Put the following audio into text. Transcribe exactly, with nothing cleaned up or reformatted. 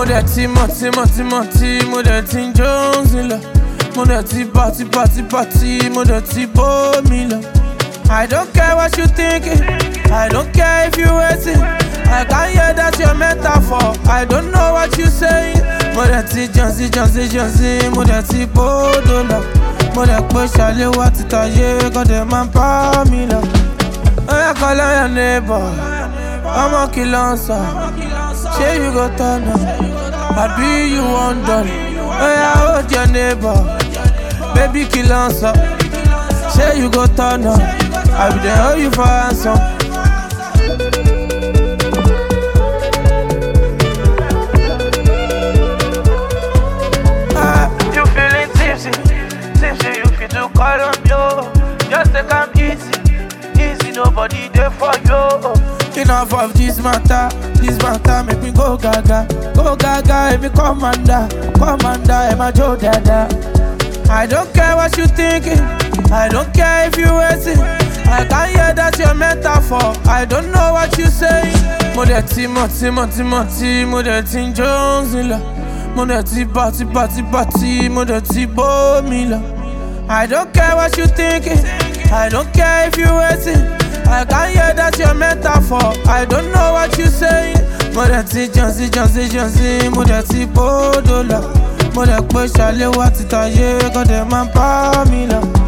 dẹ̀ ti mọ̀ tí mọ̀ tí mọ̀ tí mo dẹ̀ ti ń Jones lọ. Mo dẹ̀ ti party party party mo dẹ̀ ti bómi lọ. I don't care what you thinking, I don't care if you waiting. I can't hear that your metaphor, I don't know what you saying. Mo dẹ̀ ti Jonesy Jonesy Jonesy mo dẹ̀ ti bódò lọ. Mo dẹ̀ pé ṣàlẹ̀ wá ti tàyé kọ́ dẹ̀ máa ń bá mi lọ. Oya call on your neighbor, ọmọ kí ló ń sọ? Ṣé you go turn up? Àbí you wan done? Oya hold your neighbor, baby kí ló ń sọ? Ṣé you go turn up? I be there hold you for ransom. Ah, you feeling tipsy? Tipsy, you fit to call on yo. Just take am easy, easy, nobody there for you. Enough of this matter, this matter make me go gaga, go gaga, every commander, commander, I'm a Joe Dada. I don't care what you thinking, I don't care if you waiting. I can't hear that your metaphor, I don't know what you saying. Mo dẹ̀ ti mọ̀ tí mọ̀ tí mọ̀ tí mo dẹ̀ ti ń Jones lọ. Mo dẹ̀ ti party party party mo dẹ̀ ti bómi lọ. I don't care what you thinking, I don't care if you waiting. I can't hear that your metaphor, I don't know what you saying. Mo dẹ̀ ti Jonesy Jonesy Jonesy mo dẹ̀ ti bódò lọ. Mo dẹ̀ pé ṣàlẹ̀ wá ti tàyé kọ́ dẹ̀ máa ń bá mi lọ.